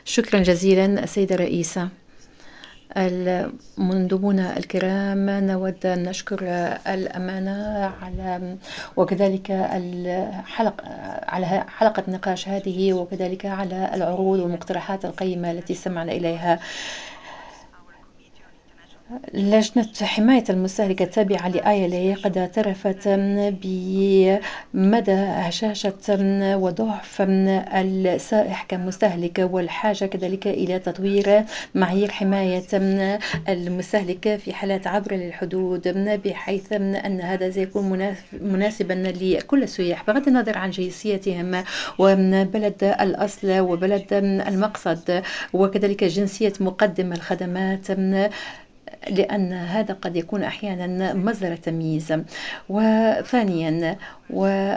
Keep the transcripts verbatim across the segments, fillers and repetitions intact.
شكرا جزيلا السيدة الرئيسة. المندوبون الكرام، نود أن نشكر الأمانة على وكذلك الحلقة على حلقة نقاش هذه، وكذلك على العروض والمقترحات القيمة التي استمعنا إليها. لجنة حماية المستهلك التابعة لآي إل إيه قد اعترفت بمدى هشاشة وضعف السائح كمستهلك، والحاجة كذلك إلى تطوير معايير حماية المستهلك في حالات عبر الحدود، بحيث أن هذا سيكون مناسبا لكل السياح بغض النظر عن جنسيتهم وبلد الأصل وبلد المقصد، وكذلك جنسية مقدم الخدمات، لأن هذا قد يكون أحيانا مصدر تمييز. وثانيا، و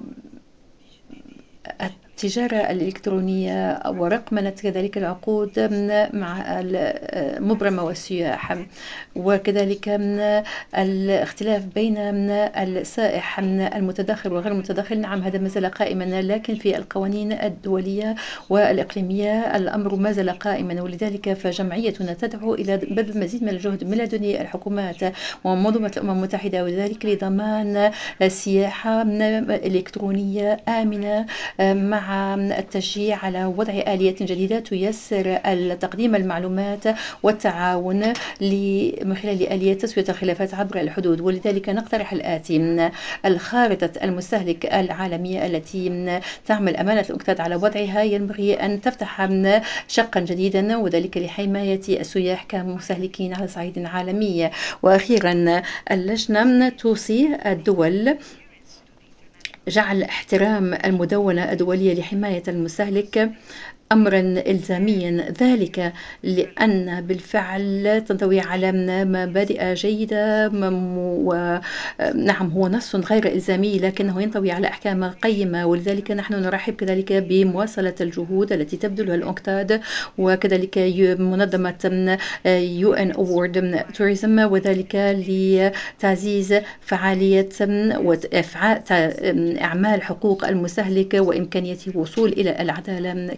التجارة الإلكترونية ورقمنة كذلك العقود مع المبرمة والسياح، وكذلك الاختلاف بين السائح المتداخل وغير المتداخل. نعم، هذا ما زال قائما، لكن في القوانين الدولية والإقليمية الأمر ما زال قائما، ولذلك فجمعيتنا تدعو إلى بذل مزيد من الجهد من لدن الحكومات ومنظمة الأمم المتحدة، وذلك لضمان سياحة إلكترونية آمنة، مع التشجيع على وضع آليات جديدة تيسر تقديم المعلومات والتعاون من خلال آليات تسوية الخلافات عبر الحدود. ولذلك نقترح الآتي: الخارطة المستهلك العالمية التي تعمل أمانة الأكتاد على وضعها ينبغي أن تفتح شقا جديدا، وذلك لحماية السياح كمستهلكين على صعيد عالمي. وأخيرا، اللجنة توصي الدول جعل احترام المدونة الدولية لحماية المستهلك أمرا إلزاميا، ذلك لأن بالفعل تنطوي على مبادئ جيدة، ونعم هو نص غير إلزامي لكنه ينطوي على أحكام قيمة، ولذلك نحن نرحب كذلك بمواصلة الجهود التي تبذلها الأنكتاد وكذلك منظمة يو إن أورد توريزم، وذلك لتعزيز فعالية وإعمال حقوق المستهلك وإمكانية الوصول إلى العدالة